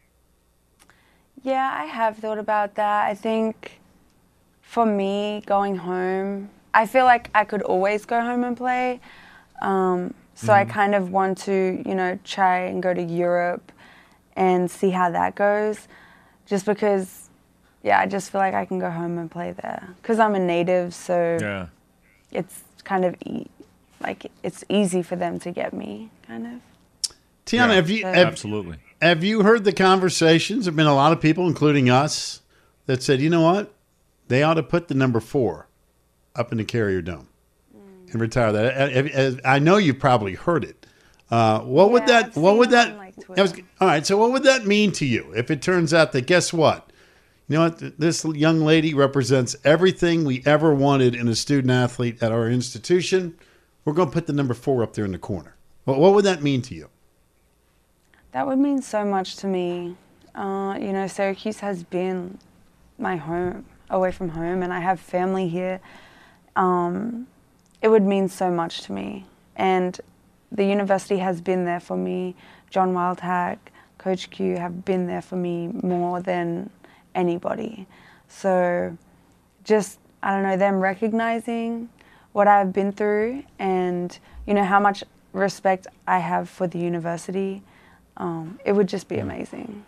[SPEAKER 6] Yeah, I have thought about that. I think for me, going home, I feel like I could always go home and play. Um, so mm-hmm. I kind of want to, you know, try and go to Europe and see how that goes. Just because, yeah, I just feel like I can go home and play there. Because I'm a native, so yeah. it's kind of e- like it's easy for them to get me, kind of.
[SPEAKER 3] Tiana, yeah, have you have,
[SPEAKER 2] absolutely
[SPEAKER 3] have you heard the conversations? There have been a lot of people, including us, that said, you know what, they ought to put the number four up in the Carrier Dome mm. and retire that. I, I know you probably heard it. Uh, what yeah, would that?
[SPEAKER 6] I've
[SPEAKER 3] what would that?
[SPEAKER 6] Like
[SPEAKER 3] was, all right. So, what would that mean to you if it turns out that guess what? You know what? This young lady represents everything we ever wanted in a student athlete at our institution. We're going to put the number four up there in the corner. Well, what would that mean to you?
[SPEAKER 6] That would mean so much to me. Uh, you know, Syracuse has been my home, away from home, and I have family here. Um, it would mean so much to me. And the university has been there for me. John Wildhack, Coach Q have been there for me more than anybody. So just, I don't know, them recognizing what I've been through and, you know, how much respect I have for the university. Um, it would just be amazing.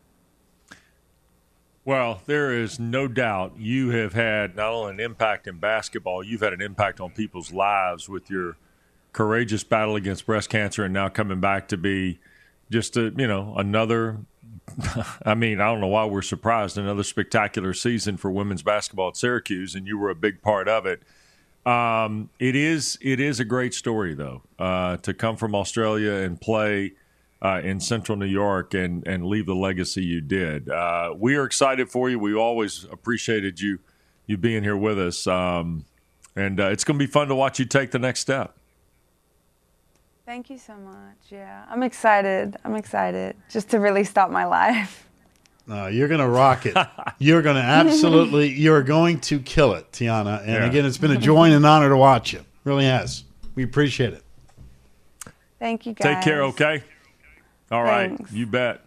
[SPEAKER 2] Well, there is no doubt you have had not only an impact in basketball, you've had an impact on people's lives with your courageous battle against breast cancer and now coming back to be just a, you know, another, I mean, I don't know why we're surprised, another spectacular season for women's basketball at Syracuse, and you were a big part of it. Um, it is it is a great story, though, uh, to come from Australia and play Uh, in Central New York and, and leave the legacy you did. Uh, we are excited for you. We always appreciated you you being here with us. Um, and uh, it's going to be fun to watch you take the next step.
[SPEAKER 6] Thank you so much. Yeah, I'm excited. I'm excited just to really start my life.
[SPEAKER 3] Uh, you're going to rock it. You're going to absolutely, you're going to kill it, Tiana. And
[SPEAKER 2] yeah.
[SPEAKER 3] again, it's been a joy and an honor to watch you. It really has. We appreciate it.
[SPEAKER 6] Thank you, guys.
[SPEAKER 2] Take care, okay? All right,
[SPEAKER 6] Thanks.
[SPEAKER 2] you bet.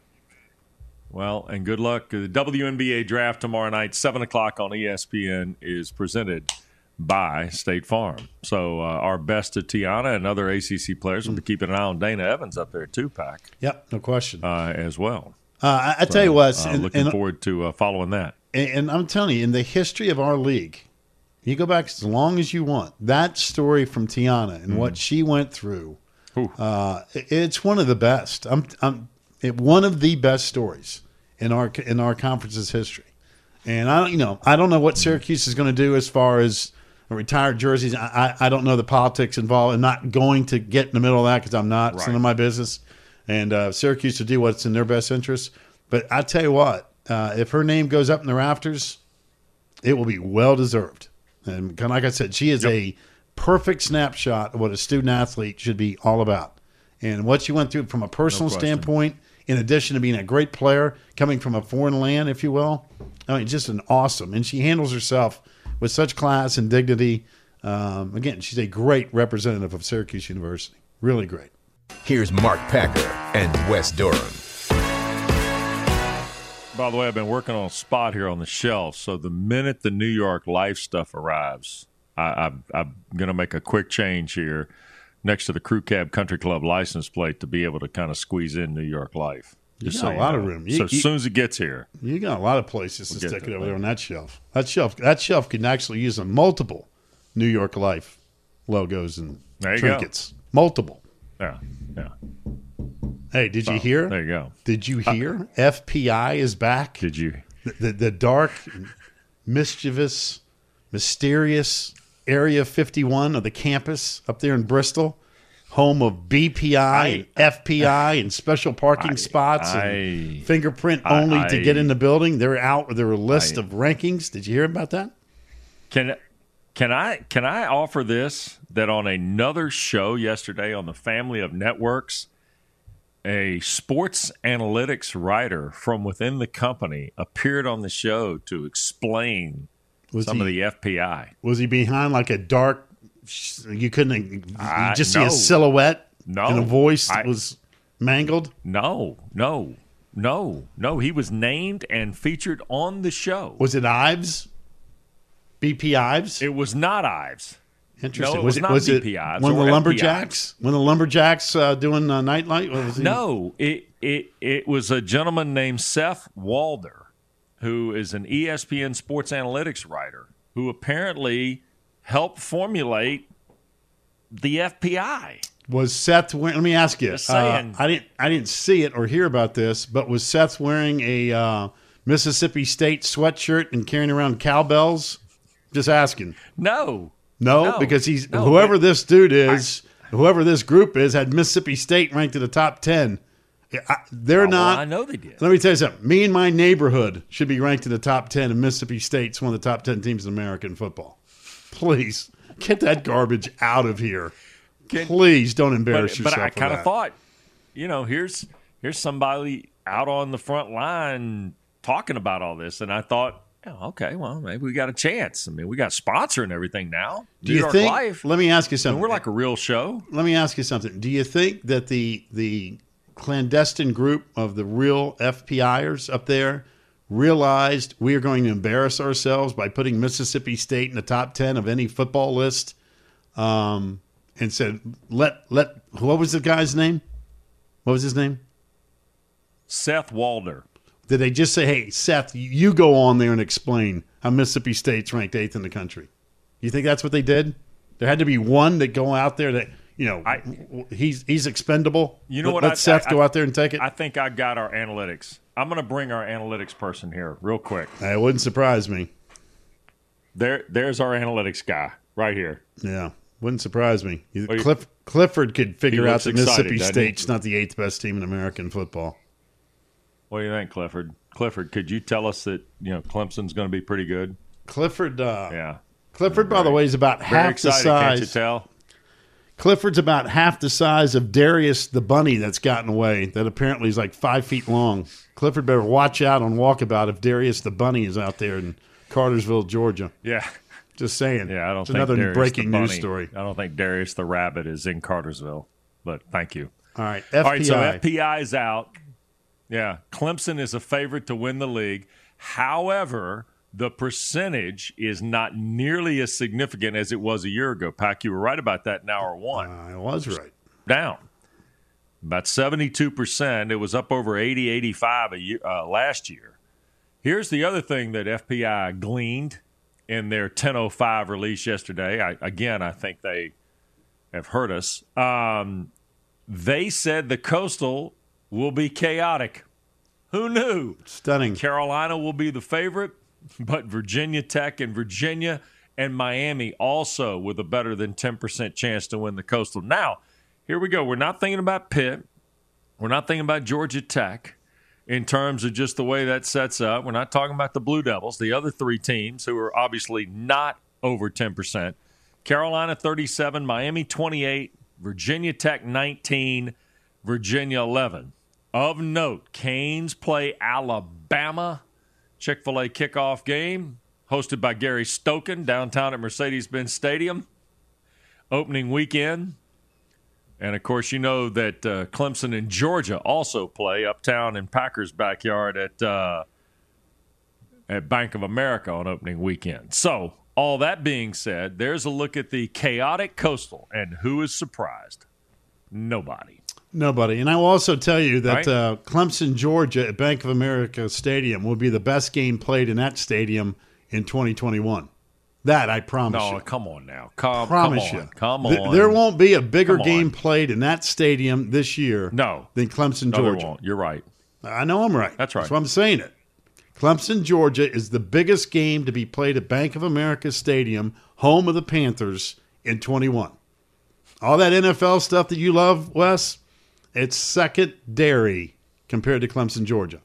[SPEAKER 2] Well, and good luck. The W N B A draft tomorrow night, seven o'clock on E S P N, is presented by State Farm. So uh, our best to Tiana and other A C C players. We'll be keeping an eye on Dana Evans up there, too, Pack.
[SPEAKER 3] Yep, no question.
[SPEAKER 2] Uh, as well.
[SPEAKER 3] Uh, I, I
[SPEAKER 2] so,
[SPEAKER 3] tell you what.
[SPEAKER 2] Uh,
[SPEAKER 3] and,
[SPEAKER 2] looking
[SPEAKER 3] and,
[SPEAKER 2] forward to uh, following that.
[SPEAKER 3] And, and I'm telling you, in the history of our league, you go back as long as you want, that story from Tiana and mm. what she went through, Uh, it's one of the best. I'm, I'm it, one of the best stories in our in our conference's history. And I don't, you know, I don't know what Syracuse is going to do as far as retired jerseys. I, I, I don't know the politics involved. I'm not going to get in the middle of that because I'm not. Right. It's none of my business. And uh, Syracuse to do what's in their best interest. But I tell you what, uh, if her name goes up in the rafters, it will be well deserved. And like I said, she is yep. a perfect snapshot of what a student athlete should be all about. And what she went through from a personal no standpoint, in addition to being a great player, coming from a foreign land, if you will, I mean, just an awesome. And she handles herself with such class and dignity. Um, again, she's a great representative of Syracuse University. Really great.
[SPEAKER 1] Here's Mark Packer and Wes Durham.
[SPEAKER 2] By the way, I've been working on a spot here on the shelf. So the minute the New York Life stuff arrives, I, I, I'm going to make a quick change here next to the Crew Cab Country Club license plate to be able to kind of squeeze in New York Life.
[SPEAKER 3] Just you got so a lot know. of room. You,
[SPEAKER 2] so as
[SPEAKER 3] you,
[SPEAKER 2] soon as it gets here.
[SPEAKER 3] You got a lot of places to
[SPEAKER 2] we'll
[SPEAKER 3] stick it over there on that shelf. That shelf that shelf can actually use a multiple New York Life logos and
[SPEAKER 2] there you
[SPEAKER 3] trinkets.
[SPEAKER 2] Go.
[SPEAKER 3] Multiple.
[SPEAKER 2] Yeah, yeah.
[SPEAKER 3] Hey, did
[SPEAKER 2] So,
[SPEAKER 3] you hear?
[SPEAKER 2] There you go.
[SPEAKER 3] Did you hear? F P I is back.
[SPEAKER 2] Did you?
[SPEAKER 3] The, the, the dark, mischievous, mysterious Area fifty-one of the campus up there in Bristol, home of B P I,
[SPEAKER 2] I-
[SPEAKER 3] and F P I, and special parking
[SPEAKER 2] I-
[SPEAKER 3] spots,
[SPEAKER 2] I-
[SPEAKER 3] and fingerprint
[SPEAKER 2] I-
[SPEAKER 3] only to get
[SPEAKER 2] I-
[SPEAKER 3] in the building. They're out with their list
[SPEAKER 2] I-
[SPEAKER 3] of rankings. Did you hear about that?
[SPEAKER 2] Can can I can I offer this that on another show yesterday on the Family of Networks, a sports analytics writer from within the company appeared on the show to explain
[SPEAKER 3] Was
[SPEAKER 2] some
[SPEAKER 3] he,
[SPEAKER 2] of the F P I.
[SPEAKER 3] was he behind like a dark? You couldn't. You
[SPEAKER 2] I-
[SPEAKER 3] just see
[SPEAKER 2] no.
[SPEAKER 3] a silhouette
[SPEAKER 2] No.
[SPEAKER 3] and a voice that
[SPEAKER 2] I-
[SPEAKER 3] was mangled.
[SPEAKER 2] No, no, no, no. He was named and featured on the show.
[SPEAKER 3] Was it Ives? B P Ives?
[SPEAKER 2] It was not Ives.
[SPEAKER 3] Interesting.
[SPEAKER 2] No, it
[SPEAKER 3] was
[SPEAKER 2] was
[SPEAKER 3] it
[SPEAKER 2] not
[SPEAKER 3] was
[SPEAKER 2] B
[SPEAKER 3] it
[SPEAKER 2] P Ives
[SPEAKER 3] one of the
[SPEAKER 2] or
[SPEAKER 3] lumberjacks? One of the lumberjacks uh, doing uh, nightlight? What was he?
[SPEAKER 2] No, it, it it was a gentleman named Seth Walder, who is an E S P N sports analytics writer, who apparently helped formulate the F P I.
[SPEAKER 3] Was Seth wearing? Let me ask you.
[SPEAKER 2] Just
[SPEAKER 3] Uh,
[SPEAKER 2] saying.
[SPEAKER 3] I didn't. I didn't see it or hear about this, but was Seth wearing a uh, Mississippi State sweatshirt and carrying around cowbells? Just asking.
[SPEAKER 2] No,
[SPEAKER 3] No,
[SPEAKER 2] No.
[SPEAKER 3] because he's
[SPEAKER 2] No,
[SPEAKER 3] whoever
[SPEAKER 2] but-
[SPEAKER 3] this dude is, whoever this group is, had Mississippi State ranked in the top ten. I, they're
[SPEAKER 2] Oh, well,
[SPEAKER 3] not.
[SPEAKER 2] I know they did.
[SPEAKER 3] Let me tell you something. Me and my neighborhood should be ranked in the top ten, and Mississippi State's one of the top ten teams in American football. Please get that garbage out of here.
[SPEAKER 2] Can-
[SPEAKER 3] Please don't embarrass
[SPEAKER 2] But, but
[SPEAKER 3] yourself.
[SPEAKER 2] I
[SPEAKER 3] for
[SPEAKER 2] kind of
[SPEAKER 3] that.
[SPEAKER 2] thought, you know, here's here's somebody out on the front line talking about all this, and I thought, oh, okay, well, maybe we got a chance. I mean, we got a sponsor and everything now.
[SPEAKER 3] Do
[SPEAKER 2] New
[SPEAKER 3] you
[SPEAKER 2] York
[SPEAKER 3] think?
[SPEAKER 2] Life.
[SPEAKER 3] Let me ask you
[SPEAKER 2] I
[SPEAKER 3] something.
[SPEAKER 2] mean, we're like a real show.
[SPEAKER 3] let me ask you something. Do you think that the the clandestine group of the real F P Iers up there realized we are going to embarrass ourselves by putting Mississippi State in the top ten of any football list, um, and said, "Let let what was the guy's name? What was his name?
[SPEAKER 2] Seth Walder.
[SPEAKER 3] Did they just say, "Hey, Seth, you go on there and explain how Mississippi State's ranked eighth in the country"? You think that's what they did? There had to be one that go out there that you know
[SPEAKER 2] I-
[SPEAKER 3] he's he's expendable.
[SPEAKER 2] You know
[SPEAKER 3] let,
[SPEAKER 2] what
[SPEAKER 3] Let
[SPEAKER 2] I-
[SPEAKER 3] Seth
[SPEAKER 2] I-
[SPEAKER 3] go
[SPEAKER 2] I-
[SPEAKER 3] out there and take it.
[SPEAKER 2] I think I got our analytics. I'm going to bring our analytics person here real quick.
[SPEAKER 3] It wouldn't surprise me.
[SPEAKER 2] There, there's our analytics guy right here.
[SPEAKER 3] Yeah, wouldn't surprise me. You-
[SPEAKER 2] Oh, you-
[SPEAKER 3] Cliff, Clifford could figure
[SPEAKER 2] He
[SPEAKER 3] out
[SPEAKER 2] looks
[SPEAKER 3] that
[SPEAKER 2] excited,
[SPEAKER 3] Mississippi
[SPEAKER 2] doesn't he?
[SPEAKER 3] State's not the eighth best team in American football.
[SPEAKER 2] What do you think, Clifford? Clifford, could you tell us that you know Clemson's going to be pretty good?
[SPEAKER 3] Clifford, uh,
[SPEAKER 2] Yeah,
[SPEAKER 3] Clifford, by the way, is about
[SPEAKER 2] very
[SPEAKER 3] half the
[SPEAKER 2] excited. Can't you
[SPEAKER 3] size.
[SPEAKER 2] tell?
[SPEAKER 3] Clifford's about half the size of Darius the bunny that's gotten away. That apparently is like five feet long. Clifford better watch out on Walkabout if Darius the bunny is out there in Cartersville, Georgia.
[SPEAKER 2] Yeah,
[SPEAKER 3] Just saying.
[SPEAKER 2] yeah. I don't
[SPEAKER 3] It's
[SPEAKER 2] think
[SPEAKER 3] another
[SPEAKER 2] Darius
[SPEAKER 3] breaking
[SPEAKER 2] the
[SPEAKER 3] news
[SPEAKER 2] Bunny-
[SPEAKER 3] story.
[SPEAKER 2] I don't think Darius the Rabbit is in Cartersville, but thank you.
[SPEAKER 3] All right, F P I.
[SPEAKER 2] All right, so F P I is out. Yeah, Clemson is a favorite to win the league. However, the percentage is not nearly as significant as it was a year ago. Pack, you were right about that in hour one.
[SPEAKER 3] I was right.
[SPEAKER 2] Down about seventy-two percent. It was up over eighty, eighty-five a year, uh, last year. Here's the other thing that F P I gleaned in their ten oh five release yesterday. I, again, I think they have hurt us. Um, they said the Coastal will be chaotic. Who knew?
[SPEAKER 3] Stunning.
[SPEAKER 2] Carolina will be the favorite, but Virginia Tech and Virginia and Miami also with a better than ten percent chance to win the Coastal. Now, here we go. We're not thinking about Pitt. We're not thinking about Georgia Tech in terms of just the way that sets up. We're not talking about the Blue Devils, the other three teams who are obviously not over ten percent. Carolina thirty-seven, Miami twenty-eight, Virginia Tech nineteen, Virginia eleven. Of note, Canes play Alabama. Chick-fil-A kickoff game hosted by Gary Stokan downtown at Mercedes-Benz Stadium. Opening weekend. And, of course, you know that uh, Clemson and Georgia also play uptown in Packers' backyard at uh, at Bank of America on opening weekend. So, all that being said, there's a look at the chaotic Coastal. And who is surprised? Nobody.
[SPEAKER 3] Nobody. And I will also tell you that
[SPEAKER 2] Right.
[SPEAKER 3] uh, Clemson, Georgia at Bank of America Stadium will be the best game played in that stadium in twenty twenty-one. That I promise
[SPEAKER 2] No,
[SPEAKER 3] you.
[SPEAKER 2] come on now. Come,
[SPEAKER 3] Promise
[SPEAKER 2] come on.
[SPEAKER 3] you.
[SPEAKER 2] Come
[SPEAKER 3] Th-
[SPEAKER 2] on.
[SPEAKER 3] there won't be a bigger
[SPEAKER 2] Come
[SPEAKER 3] game
[SPEAKER 2] on.
[SPEAKER 3] played in that stadium this year
[SPEAKER 2] No.
[SPEAKER 3] than Clemson,
[SPEAKER 2] No, there
[SPEAKER 3] Georgia.
[SPEAKER 2] won't. You're right.
[SPEAKER 3] I know I'm right.
[SPEAKER 2] That's right.
[SPEAKER 3] That's why I'm saying it. Clemson, Georgia is the biggest game to be played at Bank of America Stadium, home of the Panthers, in twenty-one. All that N F L stuff that you love, Wes, it's secondary compared to Clemson, Georgia.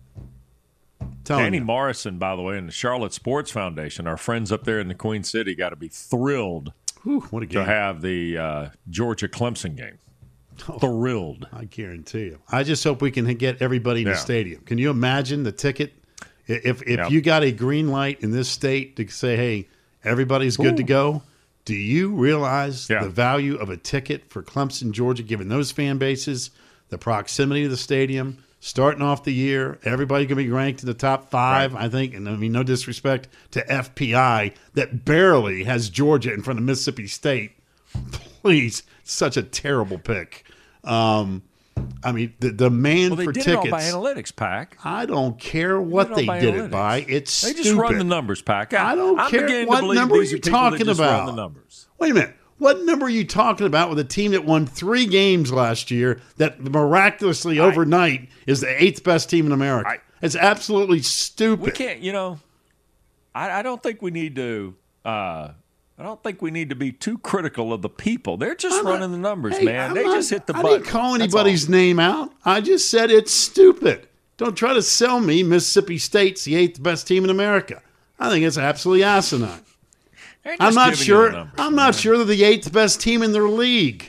[SPEAKER 3] Telling
[SPEAKER 2] Danny
[SPEAKER 3] you.
[SPEAKER 2] Morrison, by the way, and the Charlotte Sports Foundation, our friends up there in the Queen City, got to be thrilled
[SPEAKER 3] Whew, what a game.
[SPEAKER 2] to have the uh, Georgia Clemson game.
[SPEAKER 3] Oh.
[SPEAKER 2] Thrilled.
[SPEAKER 3] I guarantee you. I just hope we can get everybody in
[SPEAKER 2] Yeah.
[SPEAKER 3] the stadium. Can you imagine the ticket? If if
[SPEAKER 2] Yeah.
[SPEAKER 3] you got a green light in this state to say, hey, everybody's good to go, do you realize
[SPEAKER 2] Yeah.
[SPEAKER 3] the value of a ticket for Clemson, Georgia, given those fan bases, the proximity to the stadium, starting off the year, everybody's going to be ranked in the top five,
[SPEAKER 2] Right.
[SPEAKER 3] I think, and I mean, no disrespect to F P I that barely has Georgia in front of Mississippi State. Please, such a terrible pick. Um, I mean, the demand
[SPEAKER 2] Well, they
[SPEAKER 3] for
[SPEAKER 2] did
[SPEAKER 3] tickets.
[SPEAKER 2] it all by analytics, Pack.
[SPEAKER 3] I don't care what
[SPEAKER 2] Did it
[SPEAKER 3] they
[SPEAKER 2] all by
[SPEAKER 3] did
[SPEAKER 2] analytics.
[SPEAKER 3] it by. It's
[SPEAKER 2] They
[SPEAKER 3] stupid.
[SPEAKER 2] just run the numbers, Pack. I,
[SPEAKER 3] I don't
[SPEAKER 2] I'm
[SPEAKER 3] care
[SPEAKER 2] beginning
[SPEAKER 3] what
[SPEAKER 2] to believe
[SPEAKER 3] number
[SPEAKER 2] these
[SPEAKER 3] you're
[SPEAKER 2] are people
[SPEAKER 3] talking
[SPEAKER 2] that just
[SPEAKER 3] about.
[SPEAKER 2] Run the numbers.
[SPEAKER 3] Wait a minute. What number are you talking about with a team that won three games last year that miraculously overnight is the eighth best team in America?
[SPEAKER 2] I-
[SPEAKER 3] it's absolutely stupid.
[SPEAKER 2] We can't, you know. I, I don't think we need to. Uh, I don't think we need to be too critical of the people. They're just
[SPEAKER 3] I'm not-
[SPEAKER 2] running the numbers,
[SPEAKER 3] Hey,
[SPEAKER 2] man.
[SPEAKER 3] I'm
[SPEAKER 2] They
[SPEAKER 3] not-
[SPEAKER 2] just hit the
[SPEAKER 3] I
[SPEAKER 2] button.
[SPEAKER 3] didn't call
[SPEAKER 2] That's
[SPEAKER 3] anybody's
[SPEAKER 2] all.
[SPEAKER 3] name out. I just said it's stupid. Don't try to sell me Mississippi State's the eighth best team in America. I think it's absolutely asinine.
[SPEAKER 2] They're just
[SPEAKER 3] I'm not
[SPEAKER 2] giving you
[SPEAKER 3] sure.
[SPEAKER 2] the numbers,
[SPEAKER 3] I'm
[SPEAKER 2] man.
[SPEAKER 3] not sure they're the eighth best team in their league.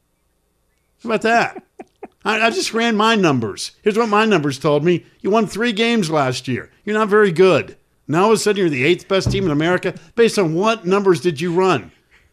[SPEAKER 3] How about that? I, I just ran my numbers. Here's what my numbers told me: you won three games last year. You're not very good. Now all of a sudden you're the eighth best team in America. Based on what numbers did you run?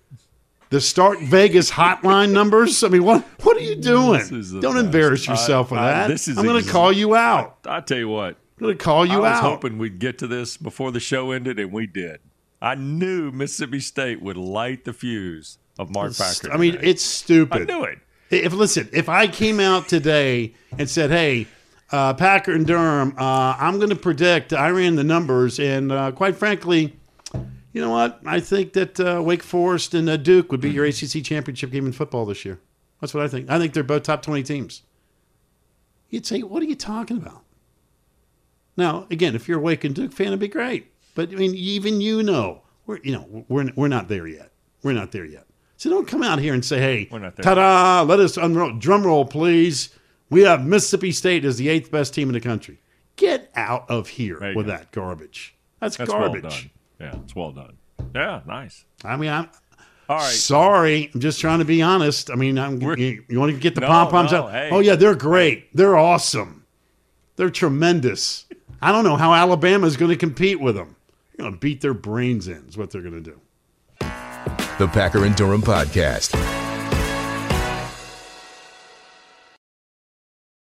[SPEAKER 3] The Start Vegas hotline numbers? I mean, what what are you doing?
[SPEAKER 2] This is the
[SPEAKER 3] Don't
[SPEAKER 2] best.
[SPEAKER 3] embarrass yourself
[SPEAKER 2] I-
[SPEAKER 3] with
[SPEAKER 2] I-
[SPEAKER 3] that.
[SPEAKER 2] this is
[SPEAKER 3] I'm going to
[SPEAKER 2] ex-
[SPEAKER 3] call you out.
[SPEAKER 2] I tell you what.
[SPEAKER 3] I'm going to call you
[SPEAKER 2] I was
[SPEAKER 3] out.
[SPEAKER 2] hoping we'd get to this before the show ended, and we did. I knew Mississippi State would light the fuse of Mark Packer.
[SPEAKER 3] I mean,
[SPEAKER 2] today.
[SPEAKER 3] it's stupid.
[SPEAKER 2] I knew it.
[SPEAKER 3] If listen, if I came out today and said, "Hey, uh, Packer and Durham, uh, I'm going to predict," I ran the numbers, and uh, quite frankly, you know what? I think that uh, Wake Forest and uh, Duke would be your A C C championship game in football this year. That's what I think. I think they're both top twenty teams. You'd say, "What are you talking about?" Now, again, if you're a Wake and Duke fan, it'd be great. But I mean, even you know, we're you know we're we're not there yet. We're not there yet. So don't come out here and say, hey,
[SPEAKER 2] We're not there
[SPEAKER 3] ta-da, let us unroll. Drum roll, please. We have Mississippi State as the eighth best team in the country. Get out of here
[SPEAKER 2] There you
[SPEAKER 3] with
[SPEAKER 2] go.
[SPEAKER 3] that garbage. That's,
[SPEAKER 2] That's
[SPEAKER 3] garbage.
[SPEAKER 2] well done. Yeah, it's well done. Yeah, nice.
[SPEAKER 3] I mean, I'm
[SPEAKER 2] All right.
[SPEAKER 3] sorry. I'm just trying to be honest. I mean, I'm,
[SPEAKER 2] We're-
[SPEAKER 3] you, you want to get the
[SPEAKER 2] No,
[SPEAKER 3] pom-poms
[SPEAKER 2] no,
[SPEAKER 3] out?
[SPEAKER 2] hey.
[SPEAKER 3] Oh, yeah, they're great. They're awesome. They're tremendous. I don't know how Alabama is going to compete with them. They're going to beat their brains in is what they're going to do.
[SPEAKER 1] The Packer and Durham Podcast.